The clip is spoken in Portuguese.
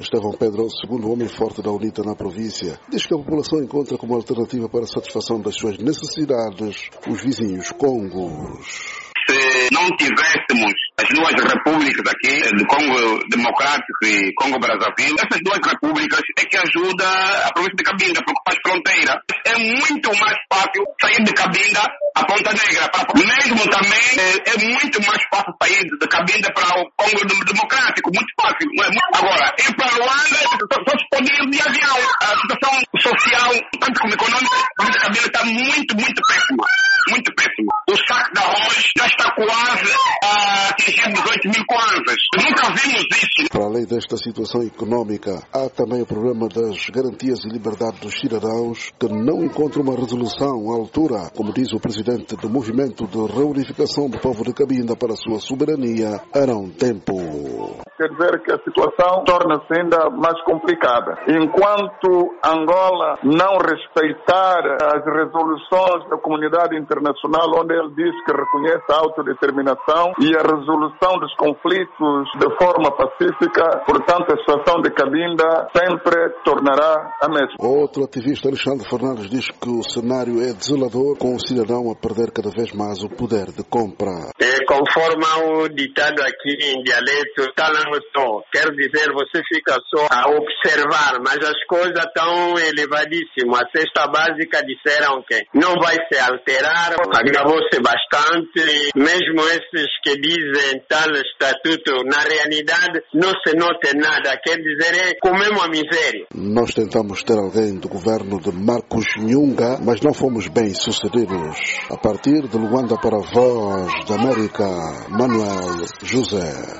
Estevão Pedro, o segundo homem forte da UNITA na província, diz que a população encontra como alternativa para a satisfação das suas necessidades os vizinhos Congos. Se não tivéssemos as duas repúblicas aqui, do Congo Democrático e Congo Brazzaville, essas duas repúblicas é que ajuda a província de Cabinda, porque faz fronteira. É muito mais fácil sair de Cabinda a Ponta Negra. Mesmo também é muito mais fácil sair de Cabinda para o Congo Democrático, muito fácil. Agora, ir para Luanda, só se pode ir de avião. A situação social, tanto como econômica, a província de Cabinda está muito péssima. Muito péssimo. O saco de arroz já está quase a atingir 18 mil kwanzas. Nunca vimos isso. Para além desta situação econômica, há também o problema das garantias e liberdade dos cidadãos que não encontram uma resolução à altura, como diz o presidente do Movimento de Reunificação do Povo de Cabinda para a sua soberania, Arão Tempo. Quer dizer que a situação torna-se ainda mais complicada. Enquanto Angola não respeitar as resoluções da comunidade internacional, onde ele diz que reconhece a autodeterminação e a resolução dos conflitos de forma pacífica, portanto a situação de Cabinda sempre tornará a mesma. Outro ativista, Alexandre Fernandes, diz que o cenário é desolador, com o cidadão a perder cada vez mais o poder de compra. Conforme o ditado aqui em dialeto, quer dizer, você fica só a observar, mas as coisas estão elevadíssimas. A cesta básica disseram que não vai se alterar, agravou-se bastante, mesmo esses que dizem tal estatuto, na realidade não se nota nada, quer dizer, é comemos a miséria. Nós tentamos ter alguém do governo de Marcos Nhunga, mas não fomos bem sucedidos. A partir de Luanda para a Voz da América, Manuel José.